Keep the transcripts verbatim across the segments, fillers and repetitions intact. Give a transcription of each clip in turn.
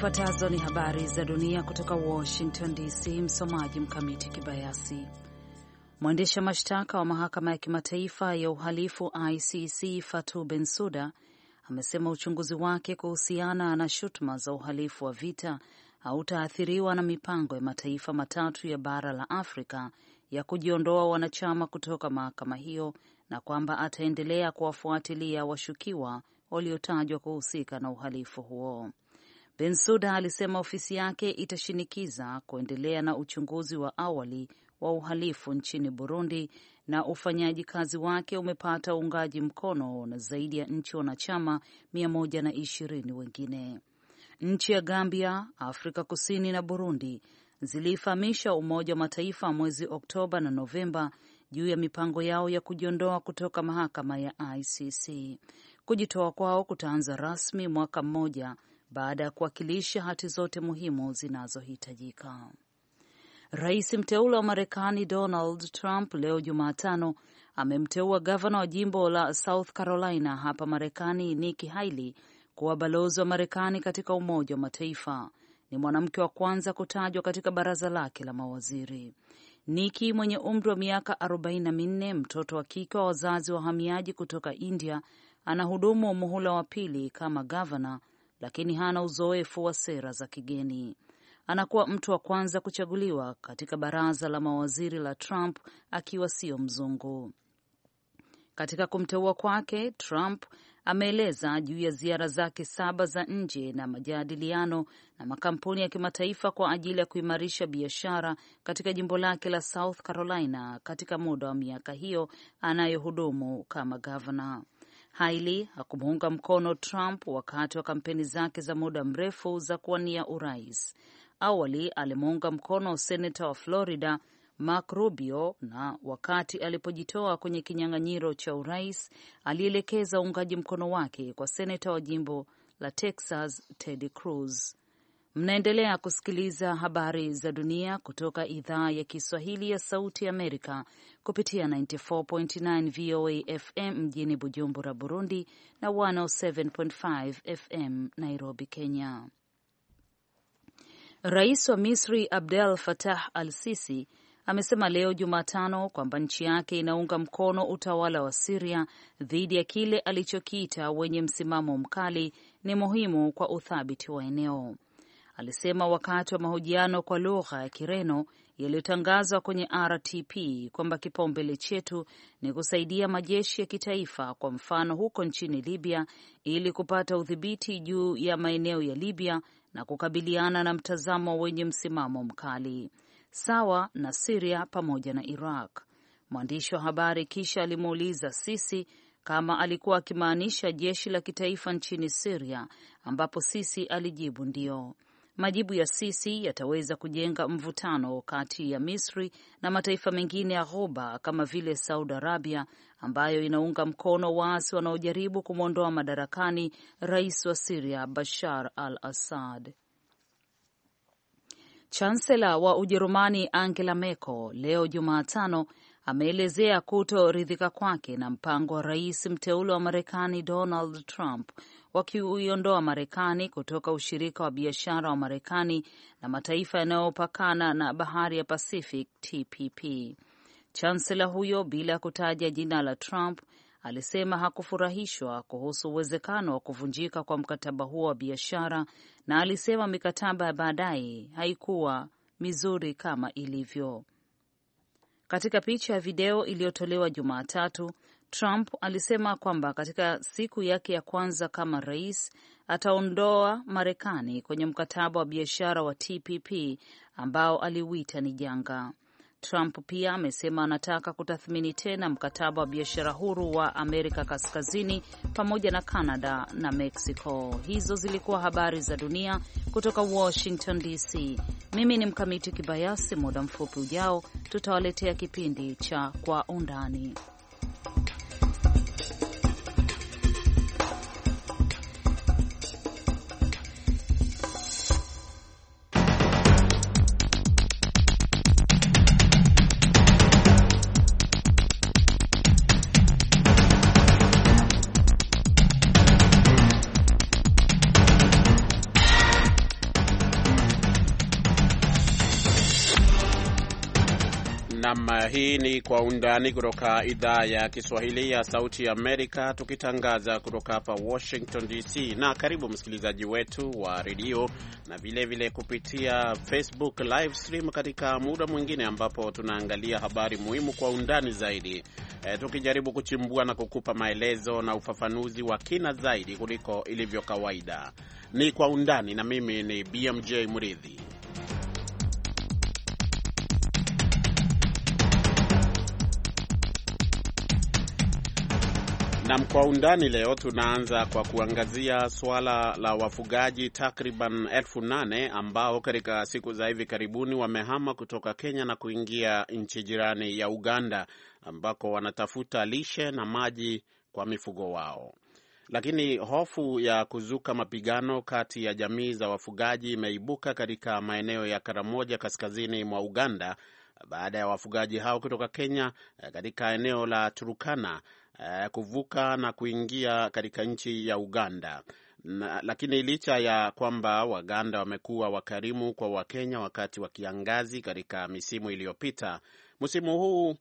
Zifuatazo ni habari za dunia kutoka Washington D C. Msomaji Mkamiti Kibayasi. Mwendesha mashtaka wa mahakama ya kimataifa ya uhalifu I C C Fatou Bensouda amesema uchunguzi wake kuhusiana na shutuma za uhalifu wa vita hautaathiriwa na mipango ya mataifa matatu ya bara la Afrika ya kujiondoa wanachama kutoka mahakama hiyo na kwamba ataendelea kuwafuatilia washukiwa waliotajwa kuhusika na uhalifu huo. Bensouda alisema ofisi yake itashinikiza kuendelea na uchunguzi wa awali wa uhalifu nchini Burundi na ufanyaji kazi wake umepata uungaji mkono na zaidi ya nchi wanachama mia moja na ishirini wengine. Nchi ya Gambia, Afrika Kusini na Burundi zilifahamisha Umoja wa Mataifa mwezi Oktoba na Novemba juu ya mipango yao ya kujiondoa kutoka mahakama ya I C C. Kujitoa kwao kutaanza rasmi mwaka mmoja baada ya kuwakilisha hati zote muhimu zinazohitajika. Rais mteule wa Marekani Donald Trump leo Jumatano amemteua gavana wa jimbo la South Carolina hapa Marekani Nikki Haley kuwa balozi wa Marekani katika Umoja wa Mataifa. Ni mwanamke wa kwanza kutajwa katika baraza lake la mawaziri. Nikki mwenye umri wa miaka arobaini na minne, mtoto wa kike wa wazazi wahamiaji kutoka India, anahudumu muhula wa pili kama gavana, lakini hana uzoefu wa sera za kigeni. Anakuwa mtu wa kwanza kuchaguliwa katika baraza la mawaziri la Trump akiwa sio mzungu. Katika kumteua kwake, Trump ameeleza juu ya ziara zake saba za nje na majadiliano na makampuni ya kimataifa kwa ajili ya kuimarisha biashara katika jimbo lake la South Carolina katika muda wa miaka hiyo anayohudumu kama gavana. Haley hakumuunga mkono Trump wakati wa kampeni zake za muda mrefu za kuwania urais. Awali alimuunga mkono senata wa Florida Marco Rubio, na wakati alipojitoa kwenye kinyang'anyiro cha urais alielekeza uungaji mkono wake kwa senata wa jimbo la Texas Ted Cruz. Mnaendelea kusikiliza habari za dunia kutoka idhaa ya Kiswahili ya Sauti Amerika kupitia tisini na nne nukta tisa V O A F M mjini Bujumbura, Burundi na mia moja na saba nukta tano F M Nairobi, Kenya. Rais wa Misri Abdel Fattah al-Sisi amesema leo Jumatano kwamba nchi yake inaunga mkono utawala wa Syria dhidi ya kile alichokiita wenye msimamo mkali ni muhimu kwa uthabiti wa eneo. Alisema wakati wa mahojiano kwa lugha ya Kireno yaliyotangazwa kwenye R T P kwamba kipaumbele chetu ni kusaidia majeshi ya kitaifa, kwa mfano huko nchini Libya, ili kupata udhibiti juu ya maeneo ya Libya na kukabiliana na mtazamo wenye msimamo mkali sawa na Syria pamoja na Iraq. Mwandishi wa habari kisha alimuuliza Sisi kama alikuwa akimaanisha jeshi la kitaifa nchini Syria, ambapo Sisi alijibu ndio. Majibu ya Sisi yataweza kujenga mvutano kati ya Misri na mataifa mengine ya Ghuba kama vile Saudi Arabia, ambayo inaunga mkono waasi wanaojaribu kumwondoa madarakani rais wa Syria Bashar al-Assad. Chancellor wa Ujerumani Angela Merkel leo Jumatano ameelezea kutoridhika kwake na mpango wa rais mteule wa Marekani Donald Trump wa kuiondoa Marekani kutoka ushirika wa biashara wa Marekani na mataifa yanayopakana na bahari ya Pacific T P P. Chancellor huyo, bila kutaja jina la Trump, alisema hakufurahishwa kuhusu uwezekano wa kuvunjika kwa mkataba huo wa biashara, na alisema mikataba ya baadaye haikuwa mizuri kama ilivyo. Katika picha ya video iliyotolewa Jumatatu, Trump alisema kwamba katika siku yake ya kwanza kama rais ataondoa Marekani kwenye mkataba wa biashara wa T P P ambao aliuita ni janga. Trump pia amesema anataka kutathmini tena mkataba wa biashara huru wa Amerika Kaskazini pamoja na Canada na Mexico. Hizo zilikuwa habari za dunia kutoka Washington D C. Mimi ni Mkamiti Kibayasi. Muda mfupi ujao tutawaletea kipindi cha Kwa Undani. Naam, hii ni Kwa Undani kutoka idhaa ya Kiswahili ya Sauti ya Amerika, tukitangaza kutoka hapa Washington D C. Na karibu msikilizaji wetu wa redio na vile vile kupitia Facebook live stream katika muda mwingine ambapo tunaangalia habari muhimu kwa undani zaidi, e, tukijaribu kuchimbua na kukupa maelezo na ufafanuzi wa kina zaidi kuliko ilivyo kawaida. Ni Kwa Undani na mimi ni B M J Mridhi. Na Kwa Undani leo tunaanza kwa kuangazia swala la wafugaji takriban elfu nane ambao katika siku za hivi karibuni wamehama kutoka Kenya na kuingia nchi jirani ya Uganda ambako wanatafuta lishe na maji kwa mifugo wao. Lakini hofu ya kuzuka mapigano kati ya jamii za wafugaji imeibuka katika maeneo ya Karamoja kaskazini mwa Uganda baada ya wafugaji hao kutoka Kenya katika eneo la Turkana Uh, kuvuka na kuingia katika nchi ya Uganda. Na, lakini licha ya kwamba Waganda wamekuwa wakarimu kwa Wakenya wakati wa kiangazi katika misimu iliyopita, msimu huu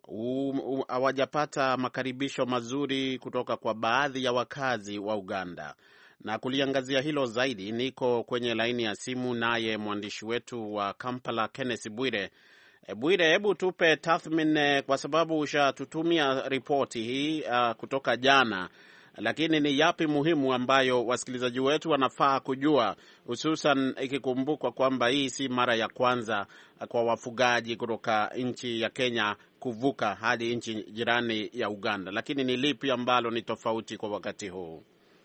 hawajapata makaribisho mazuri kutoka kwa baadhi ya wakazi wa Uganda. Na kuliangazia hilo zaidi, niko kwenye laini ya simu naye mwandishi wetu wa Kampala Kenneth Bwire. Bwire, hebu tupe tathmini kwa sababu ushatutumia ripoti hii uh, kutoka jana, lakini ni yapi muhimu ambayo wasikilizaji wetu wanafaa kujua, hususan ikikumbukwa kwamba hii si mara ya kwanza kwa wafugaji kutoka nchi ya Kenya kuvuka hadi nchi jirani ya Uganda, lakini ni lipi ambalo ni tofauti kwa wakati huu?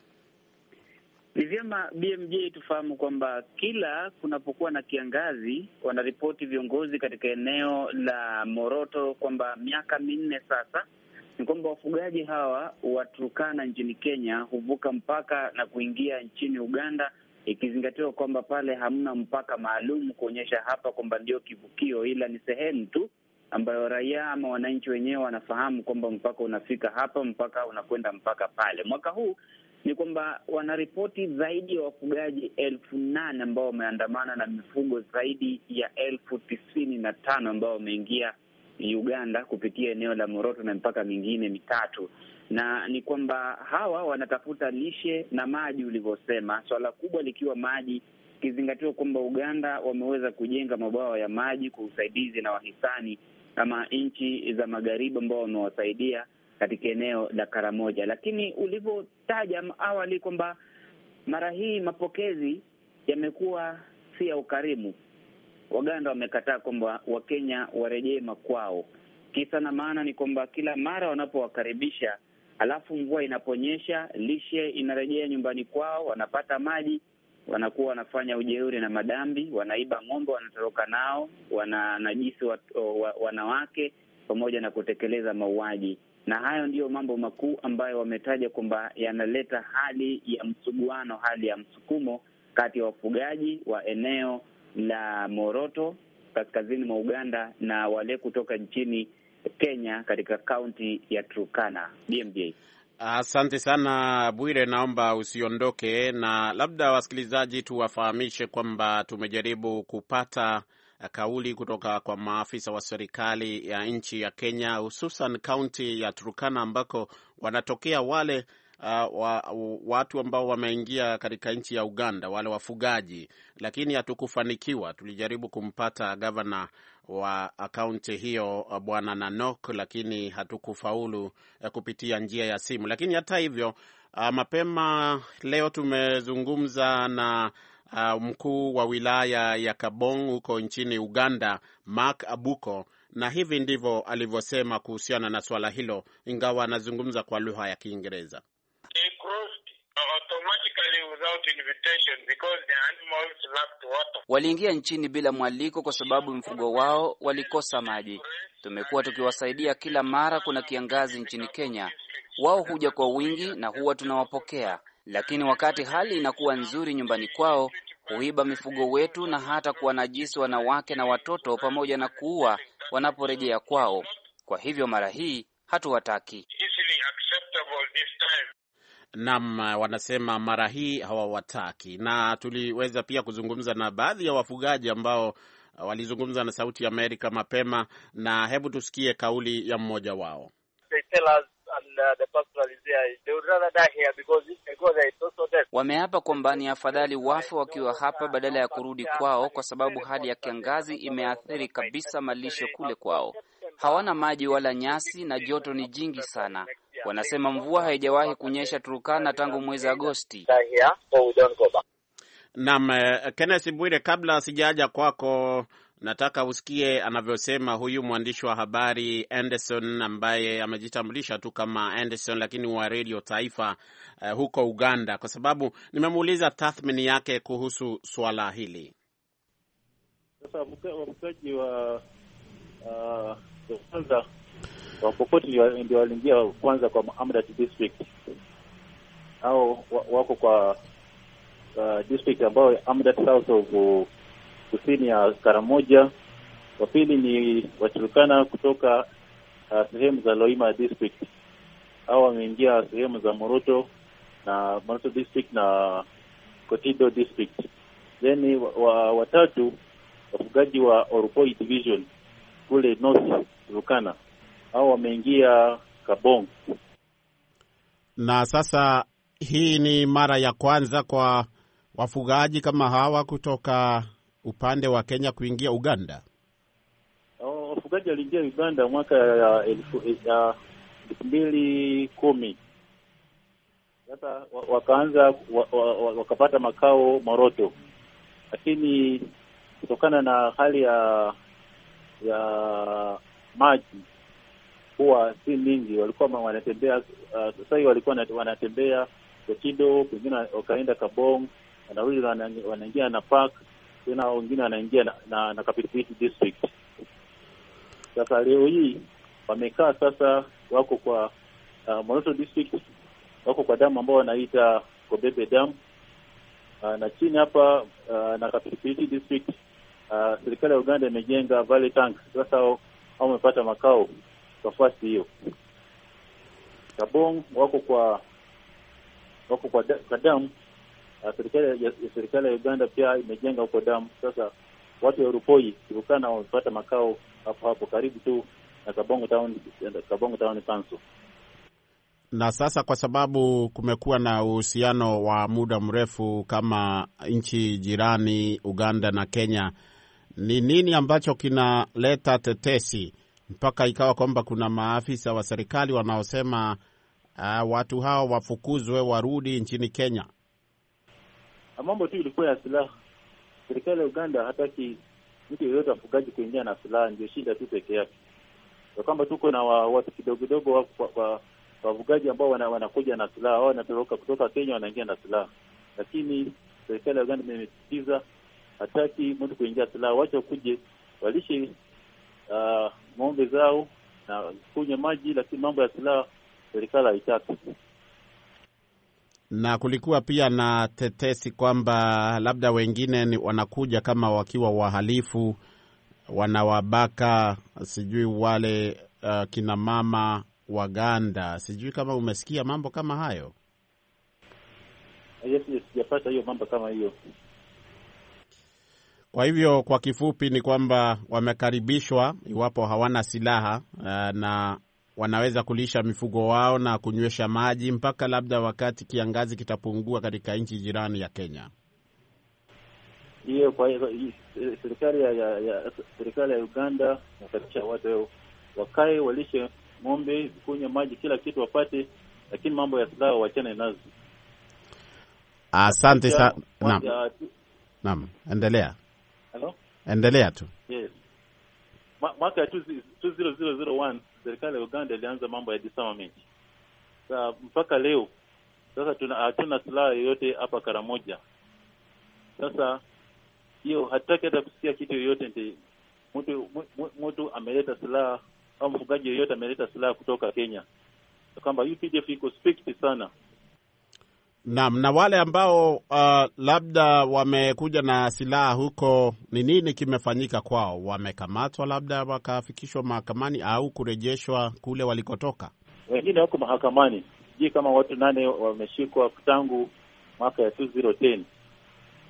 Ni vyema B M J tufahamu kwamba kila kunapokuwa na kiangazi wanaripoti viongozi katika eneo la Moroto kwamba miaka minne sasa ni kwamba wafugaji hawa wa Turkana nchini Kenya huvuka mpaka na kuingia nchini Uganda, ikizingatiwa kwamba pale hamna mpaka maalum kuonyesha hapa kwamba ndio kivukio, ila ni sehemu tu ambayo raia ama wananchi wenyewe wanafahamu kwamba mpaka unafika hapa, mpaka unakwenda mpaka pale. Mwaka huu ni kwamba wanaripoti zaidi ya wafugaji elfu nane ambao wameandamana na mifugo zaidi ya elfu tisini na tano ambao wameingia Uganda kupitia eneo la Moroto na mpaka mingine mitatu. Na ni kwamba hawa wanatafuta lishe na maji ulivyosema, swala kubwa likiwa maji, kizingatiwa kwamba Uganda wameweza kujenga mabwawa ya maji kwa usaidizi na wahisani kama nchi za magharibi ambao wamewasaidia katika eneo la Karamoja. Lakini ulivyotaja awali kwamba mara hii mapokezi yamekuwa si ya ukarimu. Waganda wamekataa kwamba Wakenya warejee makwao. Kisa na maana ni kwamba kila mara wanapowakaribisha, alafu mvua inaponyesha, lishe inarejea nyumbani kwao, wanapata maji, wanakuwa wanafanya ujeuri na madambi, wanaiba ng'ombe, wanatoroka nao, wananajisi wanawake pamoja na kutekeleza mauaji. Na hayo ndiyo mambo makuu ambayo wametaja kwamba yanaleta hali ya msuguano, hali ya msukumo kati ya wafugaji wa eneo la Moroto kaskazini mwa Uganda na wale kutoka nchini Kenya katika kaunti ya Turkana. B M J. Asante sana Bwire, naomba usiondoke, na labda wasikilizaji tuwafahamishe kwamba tumejaribu kupata kauli kutoka kwa maafisa wa serikali ya nchi ya Kenya, hususan kaunti ya Turkana ambako wanatokea wale uh, wa, watu ambao wameingia katika nchi ya Uganda, wale wafugaji, lakini hatukufanikiwa. Tulijaribu kumpata gavana wa kaunti hiyo Bwana Nanok, lakini hatukufaulu uh, kupitia njia ya simu. Lakini hata hivyo uh, mapema leo tumezungumza na Uh, mkuu wa wilaya ya Kabong huko nchini Uganda, Mark Abuko, na hivi ndivyo alivyosema kuhusiana na swala hilo, ingawa anazungumza kwa lugha ya Kiingereza. They crossed automatically without invitation because the animals lacked water. Waliingia nchini bila mwaliko kwa sababu mifugo wao walikosa maji. Tumekuwa tukiwasaidia kila mara kuna kiangazi nchini Kenya. Wao huja kwa wingi na huwa tunawapokea. Lakini wakati hali inakuwa nzuri nyumbani kwao, huiba mifugo wetu na hata kuwanajisi wanawake na watoto pamoja na kuua wanaporejea kwao. Kwa hivyo mara hii hatuwataki. Naam, wanasema mara hii hawawataki. Na tuliweza pia kuzungumza na baadhi ya wafugaji ambao walizungumza na Sauti ya Amerika mapema, na hebu tusikie kauli ya mmoja wao. Wameapa kwamba ni afadhali wafe wakiwa hapa badala ya kurudi kwao, kwa sababu hali ya kiangazi imeathiri kabisa malisho kule kwao. Hawana maji wala nyasi na joto ni jingi sana. Wanasema mvua haijawahi kunyesha Turkana tangu mwezi Agosti. Naam, Kenneth Bwire, kabla sijaja kwako, nataka usikie anavyosema huyu mwandishi wa habari Anderson, ambaye amejitambulisha tu kama Anderson lakini wa Radio Taifa uh, huko Uganda, kwa sababu nimemuuliza tathmini yake kuhusu swala hili. Sasa wafugaji wa uh, kwanza wa Pokoti ndio waliingia kwanza kwa Amudat district, au wako kwa uh, district ambayo Amudat south of uh, kusini ya Karamoja. Wa pili ni Waturkana kutoka uh, sehemu za Loima district, au wameingia sehemu za Moroto na Moroto district na Kotido district. Then wa watatu wafugaji wa Orupoi division kule North Turkana, au wameingia Kabong. Na sasa hii ni mara ya kwanza kwa wafugaji kama hawa kutoka upande wa Kenya kuingia Uganda. Oh, wafugaji waliingia Uganda mwaka ya elfu ya elfu mbili kumi. Sasa wakaanza wakapata makao Moroto, lakini kutokana na hali ya ya maji huwa si mingi, walikuwa wanatembea uh, sasa hivi walikuwa wanatembea Kotido, wengine wakaenda Kabong, wanarudi wanaingia na park, tena wengine wanaingia na, na, na Kapitipiti district. Sasa leo hii wamekaa sasa, wako kwa uh, Moroto district, wako kwa damu ambao wanaita Kobebe Dam, uh, na chini hapa uh, na Kapitipiti district uh, serikali ya Uganda imejenga Valley Tank. Sasa hao wamepata makao kwa fasi hiyo. Kabong wako kwa wako kwa, da, kwa damu. Uh, serikali ya serikali ya Uganda pia imejenga huko damu. Sasa watu wa Orupoi Turkana wamepata makao hapo hapo karibu tu na Kabong Town, Kabong Town Council. Na sasa kwa sababu kumekuwa na uhusiano wa muda mrefu kama nchi jirani Uganda na Kenya, ni nini ambacho kinaleta tetesi mpaka ikawa kwamba kuna maafisa wa serikali wanaosema uh, watu hao wafukuzwe warudi nchini Kenya? Mambo tu ilikuwa ya silaha. Serikali ya Uganda hataki mtu yeyote afugaji kuingia na silaha, ndio shida tu peke yake. Kwa kwamba tuko na wa, watu kidogo kidogo wa, wa, wa wafugaji ambao wana, wanakuja na silaha, wao wanatoroka kutoka Kenya wanaingia na silaha. Lakini serikali ya Uganda imesisitiza hataki mtu kuingia silaha, wacha kuje walishe uh, ng'ombe zao na kunywa maji, lakini mambo ya silaha serikali haitaki. Na kulikuwa pia na tetesi kwamba labda wengine ni wanakuja kama wakiwa wahalifu, wanawabaka sijui wale uh, kina mama Waganda. Sijui kama umesikia mambo kama hayo. Yes, yes, sijapata hiyo mambo kama hiyo. Kwa hivyo kwa kifupi ni kwamba wamekaribishwa iwapo hawana silaha uh, na wanaweza kulisha mifugo wao na kunywesha maji mpaka labda wakati kiangazi kitapungua katika nchi jirani ya Kenya. Hiyo kwa hiyo serikali ya, ya, ya serikali ya Uganda inakaribisha watu wakae walishe ng'ombe, kunywa maji, kila kitu wapate, lakini mambo ya silaha waachane nazo. Asante sana. Naam. Naam, endelea. Hello? Endelea tu. Yes. Mwaka two thousand one serikali ya Uganda ilianza mambo ya disarmament. Sasa mpaka leo sasa tuna hatuna silaha yoyote hapa Karamoja. Sasa hiyo hataki hata kusikia kitu yoyote ndio mtu mtu ameleta silaha au mfugaji yoyote ameleta silaha kutoka Kenya. Kwamba U P D F iko strict sana. Naam, na wale ambao uh, labda wamekuja na silaha huko, ni nini kimefanyika kwao? Wamekamatwa labda wakafikishwa mahakamani au kurejeshwa kule walikotoka? Wengine wako mahakamani. Je, kama watu nane wameshikwa tangu mwaka ya two thousand ten.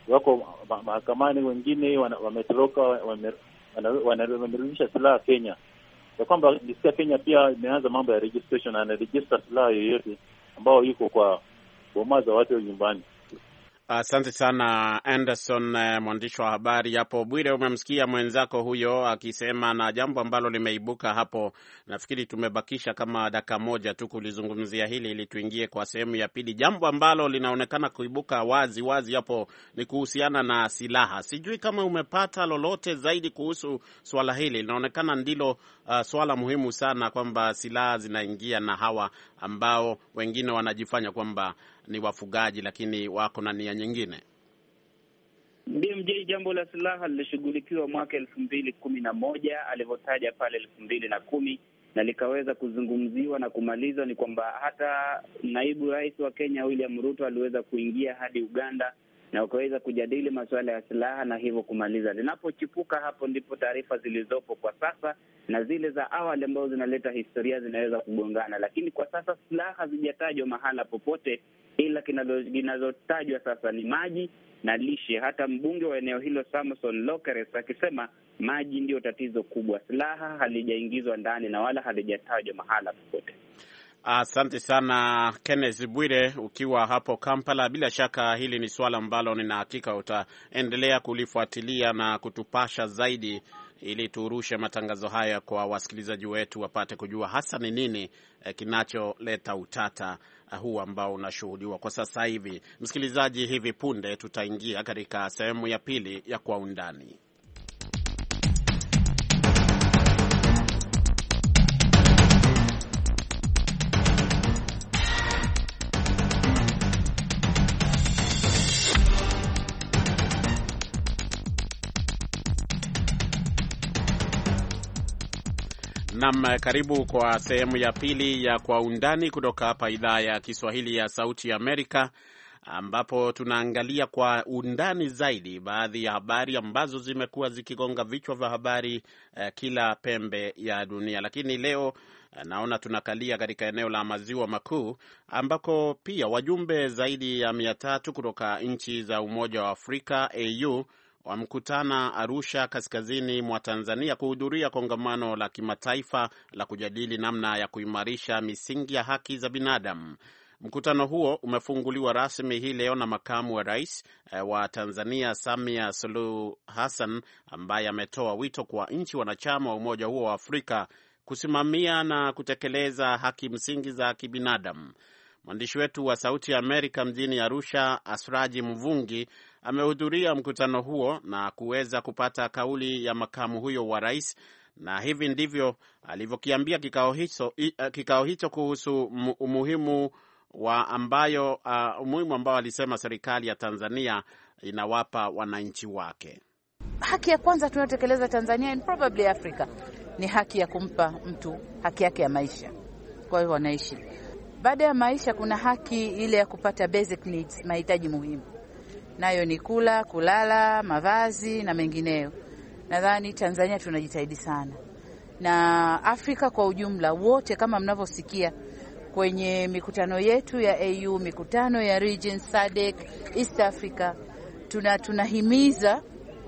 wako mahakamani, wengine wametoroka, wamerudisha silaha Kenya. Ya kwamba nisikia Kenya pia imeanza mambo ya registration, na register silaha yoyote ambao yuko kwa boma za watu nyumbani. Asante uh, sana Anderson, uh, mwandishi wa habari hapo. Bwire, umemsikia mwenzako huyo akisema, na jambo ambalo limeibuka hapo, nafikiri tumebakisha kama dakika moja tu kulizungumzia hili ili tuingie kwa sehemu ya pili. Jambo ambalo linaonekana kuibuka wazi wazi hapo ni kuhusiana na silaha. Sijui kama umepata lolote zaidi kuhusu swala hili. Linaonekana ndilo uh, swala muhimu sana, kwamba silaha zinaingia na hawa ambao wengine wanajifanya kwamba ni wafugaji lakini wako na nia nyingine. B M J, jambo la silaha lilishughulikiwa mwaka elfu mbili kumi na moja alivyotaja pale elfu mbili na kumi na likaweza kuzungumziwa na kumalizwa. Ni kwamba hata naibu rais wa Kenya William Ruto aliweza kuingia hadi Uganda na wakaweza kujadili masuala ya silaha na hivyo kumaliza. Linapochipuka hapo ndipo taarifa zilizopo kwa sasa na zile za awali ambazo zinaleta historia zinaweza kugongana, lakini kwa sasa silaha hazijatajwa mahala popote, ila kinachotajwa sasa ni maji na lishe. Hata mbunge wa eneo hilo Samson Lokeres akisema maji ndio tatizo kubwa, silaha halijaingizwa ndani na wala halijatajwa mahala popote. Asante sana Kenneth Bwire ukiwa hapo Kampala. Bila shaka hili ni swala ambalo nina hakika utaendelea kulifuatilia na kutupasha zaidi, ili turushe matangazo haya kwa wasikilizaji wetu wapate kujua hasa ni nini eh, kinacholeta utata eh, huu ambao unashuhudiwa kwa sasa hivi. Msikilizaji, hivi punde tutaingia katika sehemu ya pili ya Kwa Undani. Naam, karibu kwa sehemu ya pili ya Kwa Undani kutoka hapa idhaa ya Kiswahili ya Sauti ya Amerika, ambapo tunaangalia kwa undani zaidi baadhi ya habari ambazo zimekuwa zikigonga vichwa vya habari eh, kila pembe ya dunia. Lakini leo eh, naona tunakalia katika eneo la Maziwa Makuu, ambako pia wajumbe zaidi ya mia tatu kutoka nchi za Umoja wa Afrika A U wamkutana Arusha, kaskazini mwa Tanzania, kuhudhuria kongamano la kimataifa la kujadili namna ya kuimarisha misingi ya haki za binadamu. Mkutano huo umefunguliwa rasmi hii leo na makamu wa rais eh, wa Tanzania Samia Suluhu Hassan, ambaye ametoa wito kwa nchi wanachama wa umoja huo wa Afrika kusimamia na kutekeleza haki msingi za kibinadamu. Mwandishi wetu wa Sauti ya Amerika mjini Arusha, Asraji Mvungi, amehudhuria mkutano huo na kuweza kupata kauli ya makamu huyo wa rais, na hivi ndivyo alivyokiambia kikao hicho kikao hicho kuhusu umuhimu wa ambayo uh, umuhimu ambao alisema serikali ya Tanzania inawapa wananchi wake. Haki ya kwanza tunayotekeleza Tanzania and probably Africa ni haki ya kumpa mtu haki yake ya maisha. Kwa hiyo wanaishi. Baada ya maisha kuna haki ile ya kupata basic needs, mahitaji muhimu. Nayo ni kula, kulala, mavazi na mengineyo. Nadhani Tanzania tunajitahidi sana. Na Afrika kwa ujumla wote, kama mnavyosikia kwenye mikutano yetu ya A U, mikutano ya region S A D C, East Africa, tuna tunahimiza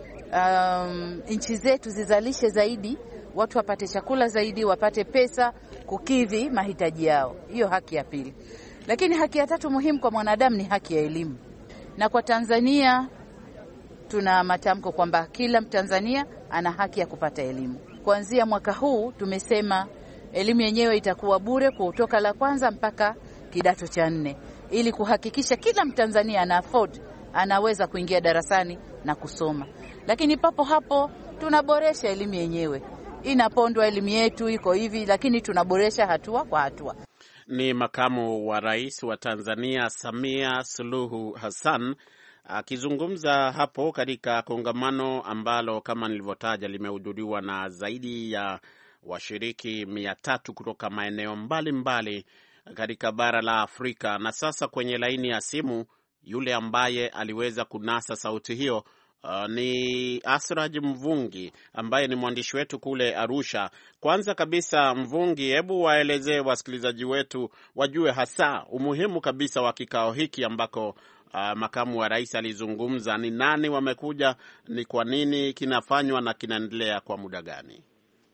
um, nchi zetu zizalishe zaidi, watu wapate chakula zaidi, wapate pesa kukidhi mahitaji yao. Hiyo haki ya pili. Lakini haki ya tatu muhimu kwa mwanadamu ni haki ya elimu. Na kwa Tanzania tuna matamko kwamba kila Mtanzania ana haki ya kupata elimu. Kuanzia mwaka huu tumesema elimu yenyewe itakuwa bure kutoka la kwanza mpaka kidato cha nne, ili kuhakikisha kila Mtanzania ana afford, anaweza kuingia darasani na kusoma. Lakini papo hapo tunaboresha elimu yenyewe. Inapondwa elimu yetu iko hivi, lakini tunaboresha hatua kwa hatua. Ni makamu wa rais wa Tanzania Samia Suluhu Hassan akizungumza hapo katika kongamano ambalo kama nilivyotaja limehudhuriwa na zaidi ya washiriki mia tatu kutoka maeneo mbalimbali katika bara la Afrika. Na sasa kwenye laini ya simu yule ambaye aliweza kunasa sauti hiyo Uh, ni Asraj Mvungi ambaye ni mwandishi wetu kule Arusha. Kwanza kabisa, Mvungi, hebu waelezee wasikilizaji wetu wajue hasa umuhimu kabisa wa kikao hiki ambako uh, makamu wa rais alizungumza. Ni nani wamekuja, ni kwa nini kinafanywa na kinaendelea kwa muda gani?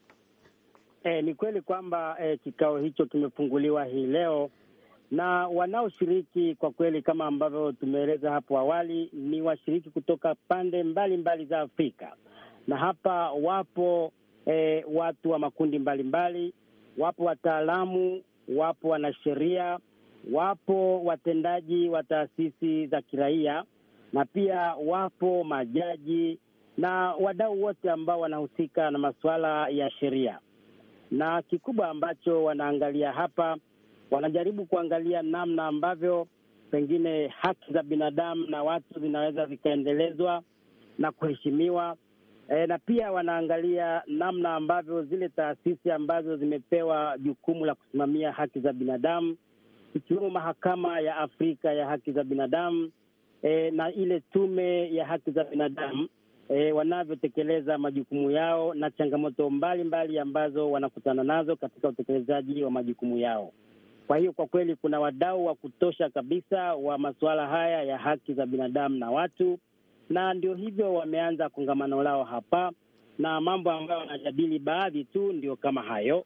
E, ni kweli kwamba e, kikao hicho kimefunguliwa hii leo, na wanaoshiriki kwa kweli kama ambavyo tumeeleza hapo awali ni washiriki kutoka pande mbalimbali mbali za Afrika, na hapa wapo e, watu wa makundi mbalimbali mbali, wapo wataalamu, wapo wanasheria, wapo watendaji wa taasisi za kiraia, na pia wapo majaji na wadau wote ambao wanahusika na masuala ya sheria. Na kikubwa ambacho wanaangalia hapa, wanajaribu kuangalia namna ambavyo pengine haki za binadamu na watu zinaweza zikaendelezwa na kuheshimiwa. E, na pia wanaangalia namna ambavyo zile taasisi ambazo zimepewa jukumu la kusimamia haki za binadamu, ikiwemo Mahakama ya Afrika ya Haki za Binadamu e, na ile Tume ya Haki za Binadamu, E, wanavyotekeleza majukumu yao na changamoto mbalimbali mbali ambazo wanakutana nazo katika utekelezaji wa majukumu yao. Kwa hiyo kwa kweli kuna wadau wa kutosha kabisa wa masuala haya ya haki za binadamu na watu, na ndio hivyo wameanza kongamano lao hapa, na mambo ambayo wanajadili baadhi tu ndio kama hayo.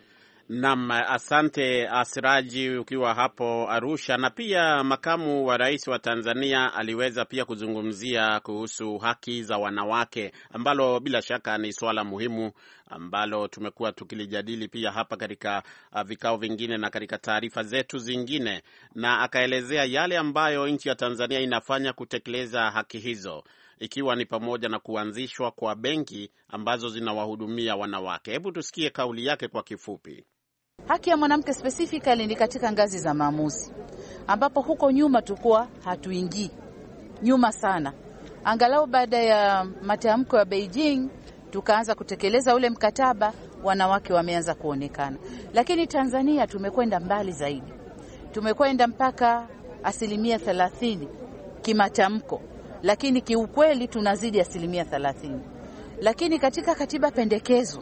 Naam, asante Asiraji ukiwa hapo Arusha. Na pia makamu wa rais wa Tanzania aliweza pia kuzungumzia kuhusu haki za wanawake, ambalo bila shaka ni swala muhimu ambalo tumekuwa tukilijadili pia hapa katika uh, vikao vingine na katika taarifa zetu zingine, na akaelezea yale ambayo nchi ya Tanzania inafanya kutekeleza haki hizo, ikiwa ni pamoja na kuanzishwa kwa benki ambazo zinawahudumia wanawake. Hebu tusikie kauli yake kwa kifupi. Haki ya mwanamke specifically ni katika ngazi za maamuzi, ambapo huko nyuma tulikuwa hatuingii, nyuma sana. Angalau baada ya matamko ya Beijing tukaanza kutekeleza ule mkataba, wanawake wameanza kuonekana. Lakini Tanzania tumekwenda mbali zaidi, tumekwenda mpaka asilimia thelathini kimatamko, lakini kiukweli tunazidi asilimia thelathini. Lakini katika katiba pendekezwa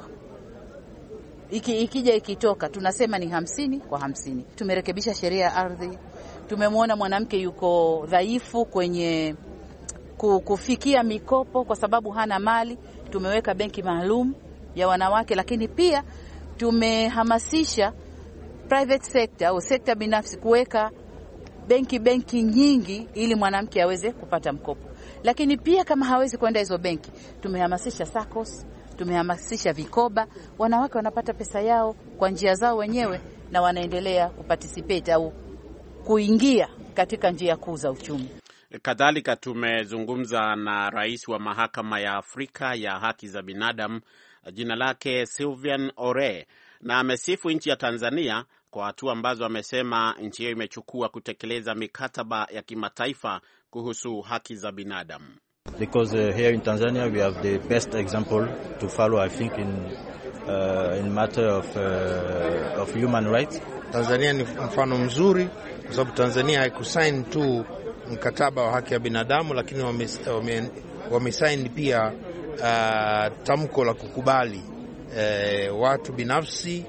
Iki, ikija ikitoka tunasema ni hamsini kwa hamsini. Tumerekebisha sheria ya ardhi, tumemwona mwanamke yuko dhaifu kwenye kufikia mikopo kwa sababu hana mali, tumeweka benki maalum ya wanawake. Lakini pia tumehamasisha private sector au sekta binafsi kuweka benki benki nyingi ili mwanamke aweze kupata mkopo. Lakini pia kama hawezi kwenda hizo benki, tumehamasisha SACCOS, tumehamasisha vikoba, wanawake wanapata pesa yao kwa njia zao wenyewe na wanaendelea kuparticipate au kuingia katika njia kuu za uchumi. Kadhalika tumezungumza na rais wa Mahakama ya Afrika ya Haki za Binadamu, jina lake Sylvian Ore, na amesifu nchi ya Tanzania kwa hatua ambazo amesema nchi hiyo imechukua kutekeleza mikataba ya kimataifa kuhusu haki za binadamu. Because uh, here in Tanzania we have the best example to follow, I think, in uh, in matter of uh, of human rights. Tanzania ni mfano mzuri kwa sababu Tanzania haikusign tu mkataba wa haki ya binadamu, lakini wamesign wame pia uh, tamko la kukubali uh, watu binafsi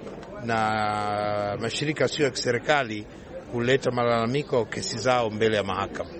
na mashirika sio ya kiserikali kuleta malalamiko au kesi zao mbele ya mahakama.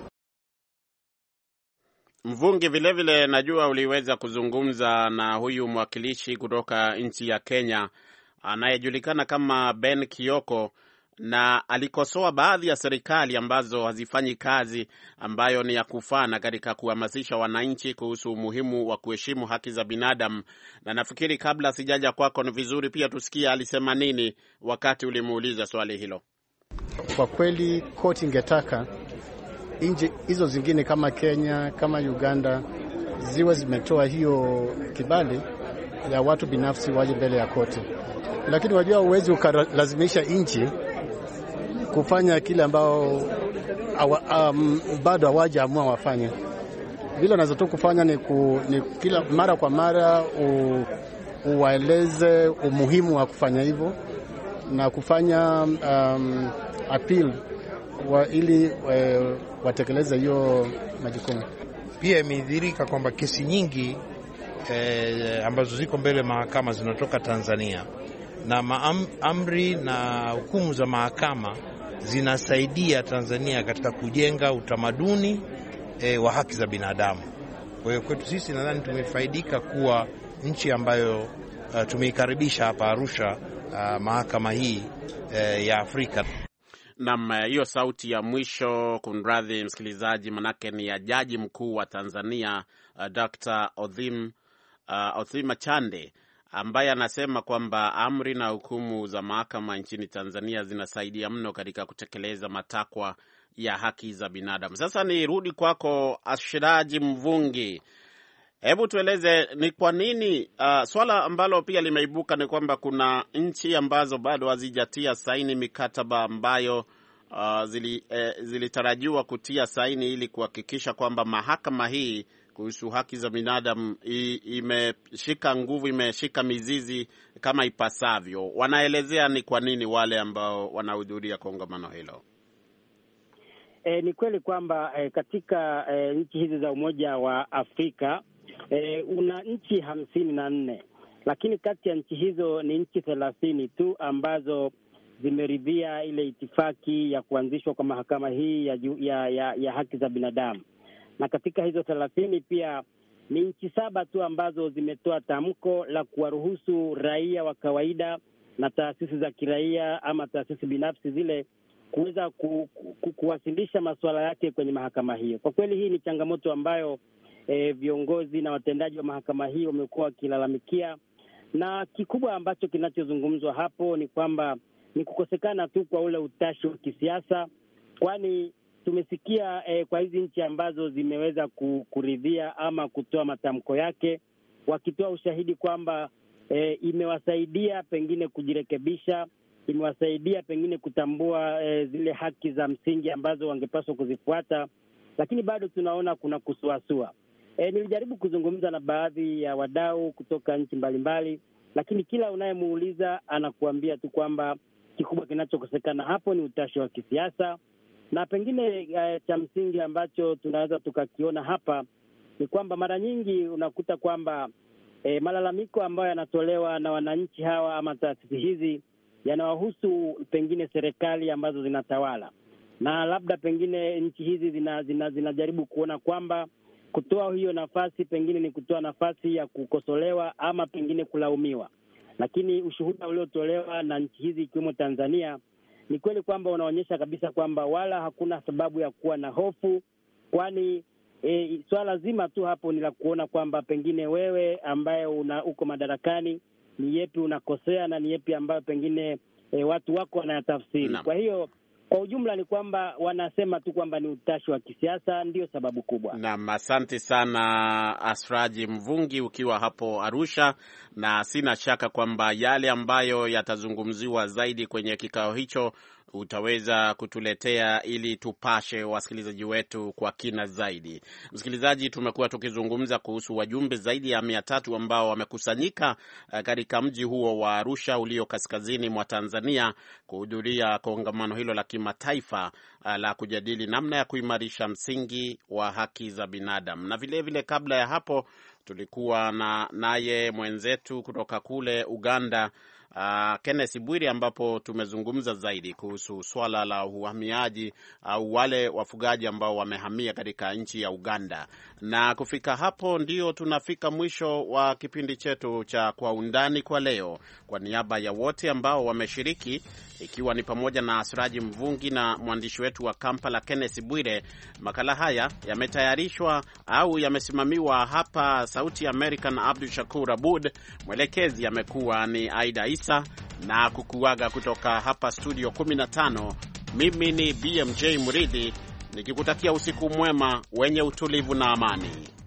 Mvungi, vile vile najua uliweza kuzungumza na huyu mwakilishi kutoka nchi ya Kenya anayejulikana kama Ben Kioko, na alikosoa baadhi ya serikali ambazo hazifanyi kazi ambayo ni ya kufana katika kuhamasisha wananchi kuhusu umuhimu wa kuheshimu haki za binadamu. Na nafikiri kabla sijaja kwako ni vizuri pia tusikie alisema nini wakati ulimuuliza swali hilo. Kwa kweli koti ingetaka nchi hizo zingine kama Kenya, kama Uganda ziwe zimetoa hiyo kibali ya watu binafsi waje mbele ya koti. Lakini wajua uwezi ukalazimisha nchi kufanya kile ambao um, bado hawajaamua wafanye. Vile wanazotoa kufanya ni, ku, ni kila mara kwa mara u, uwaeleze umuhimu wa kufanya hivyo na kufanya um, appeal wa ili we, watekeleze hiyo majukumu. Pia imedhihirika kwamba kesi nyingi eh, ambazo ziko mbele mahakama zinatoka Tanzania, na maamri na hukumu za mahakama zinasaidia Tanzania katika kujenga utamaduni e, wa haki za binadamu. Kwa hiyo kwetu sisi nadhani tumefaidika kuwa nchi ambayo uh, tumeikaribisha hapa Arusha uh, mahakama hii uh, ya Afrika. Naam, hiyo sauti ya mwisho, kunradhi msikilizaji, manake ni ya Jaji Mkuu wa Tanzania uh, Doctor Othim uh, Othima Chande, ambaye anasema kwamba amri na hukumu za mahakama nchini Tanzania zinasaidia mno katika kutekeleza matakwa ya haki za binadamu. Sasa nirudi kwako Ashiraji Mvungi. Hebu tueleze ni kwa nini uh, swala ambalo pia limeibuka ni kwamba kuna nchi ambazo bado hazijatia saini mikataba ambayo uh, zili, eh, zilitarajiwa kutia saini ili kuhakikisha kwamba mahakama hii kuhusu haki za binadamu imeshika nguvu, imeshika mizizi kama ipasavyo. Wanaelezea ni kwa nini wale ambao wanahudhuria kongamano hilo. E, ni kweli kwamba e, katika e, nchi hizi za Umoja wa Afrika e, una nchi hamsini na nne, lakini kati ya nchi hizo ni nchi thelathini tu ambazo zimeridhia ile itifaki ya kuanzishwa kwa mahakama hii ya, ya, ya, ya haki za binadamu. Na katika hizo thelathini pia ni nchi saba tu ambazo zimetoa tamko la kuwaruhusu raia wa kawaida na taasisi za kiraia ama taasisi binafsi zile kuweza ku, ku, kuwasilisha masuala yake kwenye mahakama hiyo. Kwa kweli hii ni changamoto ambayo e, viongozi na watendaji wa mahakama hii wamekuwa wakilalamikia, na kikubwa ambacho kinachozungumzwa hapo ni kwamba ni kukosekana tu kwa ule utashi wa kisiasa, kwani tumesikia eh, kwa hizi nchi ambazo zimeweza kuridhia ama kutoa matamko yake, wakitoa ushahidi kwamba eh, imewasaidia pengine kujirekebisha, imewasaidia pengine kutambua eh, zile haki za msingi ambazo wangepaswa kuzifuata, lakini bado tunaona kuna kusuasua. Eh, nilijaribu kuzungumza na baadhi ya wadau kutoka nchi mbalimbali, lakini kila unayemuuliza anakuambia tu kwamba kikubwa kinachokosekana hapo ni utashi wa kisiasa. Na pengine uh, cha msingi ambacho tunaweza tukakiona hapa ni kwamba mara nyingi unakuta kwamba eh, malalamiko ambayo yanatolewa na wananchi hawa ama taasisi hizi yanawahusu pengine serikali ambazo zinatawala, na labda pengine nchi hizi zina, zina, zinajaribu kuona kwamba kutoa hiyo nafasi pengine ni kutoa nafasi ya kukosolewa ama pengine kulaumiwa. Lakini ushuhuda uliotolewa na nchi hizi ikiwemo Tanzania ni kweli kwamba unaonyesha kabisa kwamba wala hakuna sababu ya kuwa na hofu, kwani e, swala zima tu hapo ni la kuona kwamba pengine wewe ambaye una uko madarakani ni yepi unakosea na ni yepi ambayo pengine e, watu wako wanayatafsiri. Kwa hiyo kwa ujumla ni kwamba wanasema tu kwamba ni utashi wa kisiasa, ndio sababu kubwa. Naam, asante sana Asraji Mvungi ukiwa hapo Arusha, na sina shaka kwamba yale ambayo yatazungumziwa zaidi kwenye kikao hicho utaweza kutuletea ili tupashe wasikilizaji wetu kwa kina zaidi. Msikilizaji, tumekuwa tukizungumza kuhusu wajumbe zaidi ya mia tatu ambao wamekusanyika katika mji huo wa Arusha ulio kaskazini mwa Tanzania kuhudhuria kongamano hilo la kimataifa la kujadili namna ya kuimarisha msingi wa haki za binadamu. Na vile vile kabla ya hapo tulikuwa na naye mwenzetu kutoka kule Uganda, Uh, Kenneth Bwiri, ambapo tumezungumza zaidi kuhusu swala la uhamiaji au uh, wale wafugaji ambao wamehamia katika nchi ya Uganda. Na kufika hapo ndio tunafika mwisho wa kipindi chetu cha Kwa Undani kwa leo. Kwa niaba ya wote ambao wameshiriki, ikiwa ni pamoja na Asraji Mvungi na mwandishi wetu wa Kampala Kenneth Bwire, makala haya yametayarishwa au yamesimamiwa hapa Sauti ya America na Abdul Shakur Abud. Mwelekezi amekuwa ni Aida Isa, na kukuaga kutoka hapa studio kumi na tano. Mimi ni B M J Muridhi nikikutakia usiku mwema wenye utulivu na amani.